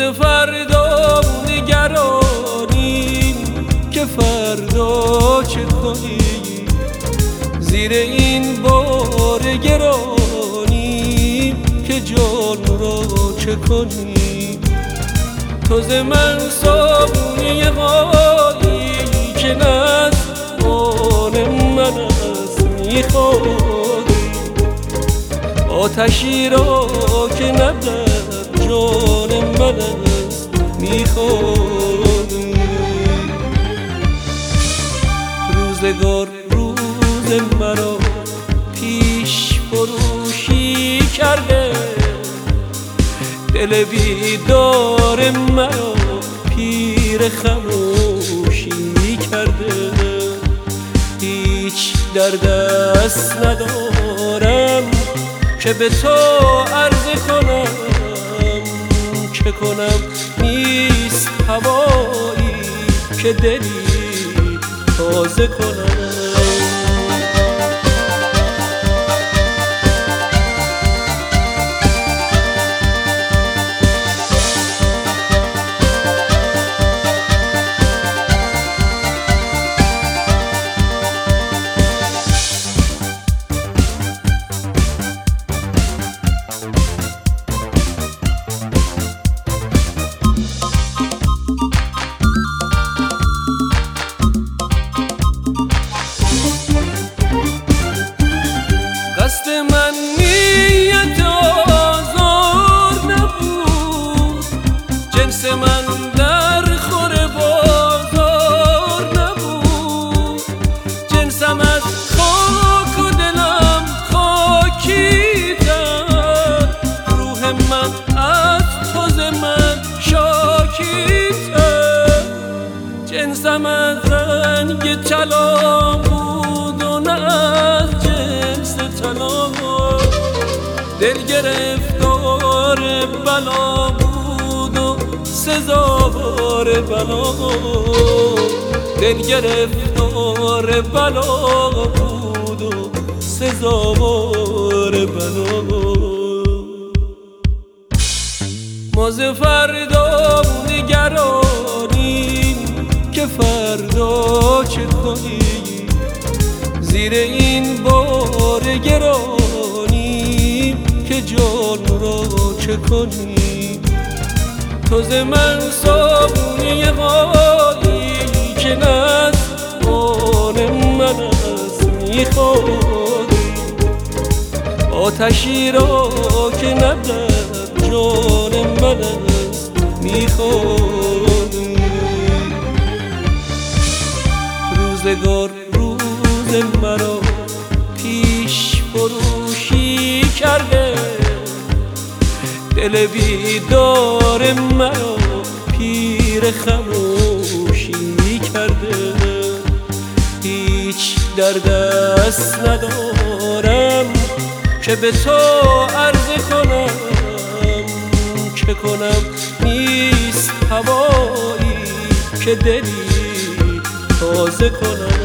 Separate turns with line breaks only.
فردا نگرانیم که فردا چه کنیم، زیر این بار گرانیم که جان را چه کنیم. تو ز من صابونی غالی که نز آن من است میخوری، آتشی را که ندر جان من است میخوری. روزگار روز مرا پیش فروشی کرده، دل بیدار مرا پیر خموشی کرده. هیچ در دست ندارم که به تو عرضه کنم، چه کنم نیست هوایی که دلی تازه کنم. قصد من نیت آزار نبود، جنس من در خور بازار نبود. جنسم از خاک و دلم خاکی تر، روح من از تو ز من شاکی تر. جنسم از رنگ طلا بود و نه از جنس طلا، دل گرفتار بلا بود و سزاوار بلا. دل گرفتار بلا بود و سزاوار بلا. ما ز فردا نگرانیم که فردا چه کنیم، زیر این بار گرانیم که جان را چه کنیم. تو ز من صابونی غالی که نز آن من است میخوری، آتشی را که ندر جان من است میخوری. روزگار روز مرا پیش فروشی کرده، دل بیدار مرا پیر خموشی کرده. هیچ در دست ندارم که به تو عرضه کنم، چه کنم نیست هوایی که دلی تازه کنم.